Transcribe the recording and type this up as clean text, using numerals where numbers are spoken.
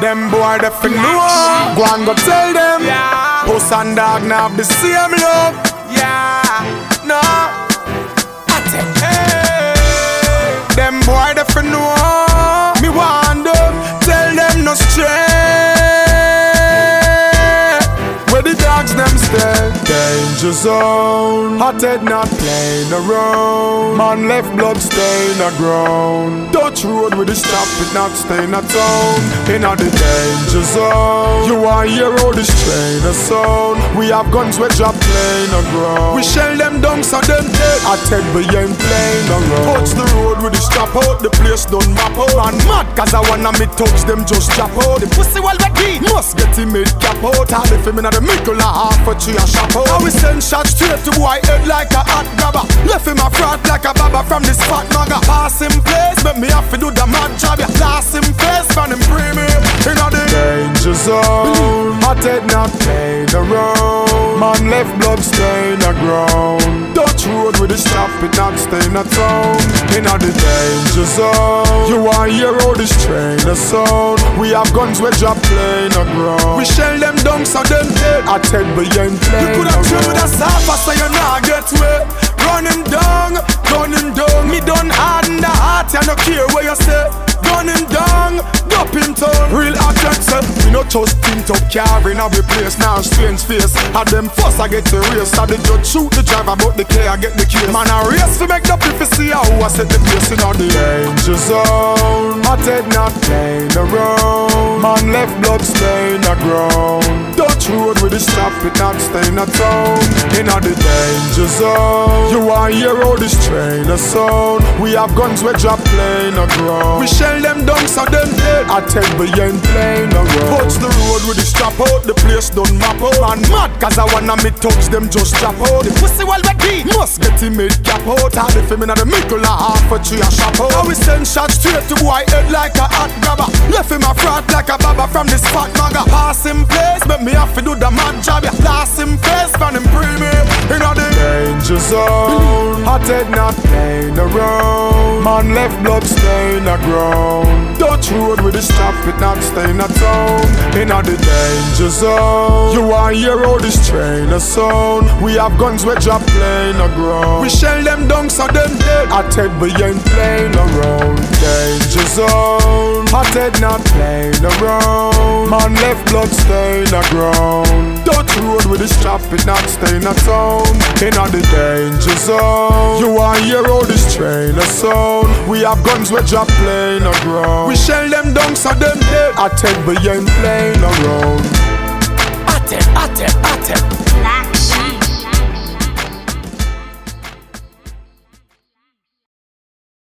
Them boy they fin know. Go and go tell them. Puss and dog now have the same look. No. Hey. Them boy they fin know. Me want them. Tell them no stray. Where the dogs them stay. Danger zone. Hot head not playing around. Man left blood stain a ground. Dutch road with the stop it not staying at town. In the danger zone. You want hear how this train a sound. We have guns we drop playing a ground. We shell them down so them dead. I tell we ain't playing around. Touch the road with the stop out. The place done map out. Man mad cause I wanna me touch them just drop out. The pussy well ready. Must get him made cap out. All the film in the middle of half a tree a shop out. Now we send shots straight to boy head like a hot grabber. Left him a fraud like a baba from this fat maga. Pass him place, make me have to do the mad job. Ya last him face, from him premium. In the danger zone. Hot head not playing around. Man left blood stain a ground. Dutch road with the stop it not staying at town. In the danger zone. You want hear how this train a sound. We have guns we drop playing a ground. We shell them down so them dead. I tell we ain't playing. You could have tried with a sapper so you not get wet. Run him down, gun him down. Me done hard in the heart, you no care what you say. Gun him down, dump him down. Real objects, we no just tint up car in our place. Now strange face, at them first I get the race. So the judge shoot the driver, but the clear I get the case. Man I race to make the people see how I set the place in all the danger zone. Hot head not playing around. Man left blood stain a ground. Dutch road with the stop it not staying at town. In all the danger zone. You want hear how this train a sound. We have guns we drop playing a ground. We shell them down so them dead. I tell we ain't playing around. Touch the road with the strap out. The place done map out. Man mad cause I wanna me touch them just drop out. The pussy well ready. Must get him made cap out. All the film in the middle of half a tree a shop out. Now we send shots straight to boy head like a hot grabber. Left him a fraud like a baba from this fat maga. Pass him place, make me have to do the mad job. Ya last him face, from him premium. In the danger zone. Hot head not playing around. Man left blood stain a ground. Dutch road with the stop it not staying at town. In the danger zone. You want hear how this train a sound. We have guns we drop playing a ground. We shell them down so them dead. I tell we ain't playing around. Danger zone. Hot head not playing around. Man left blood stain a ground. Dutch road with the stop it not staying at town. In the danger zone. You want hear how this train a sound. We have guns we drop playing a ground. We shell them down so them dead. I tell we ain't playing around.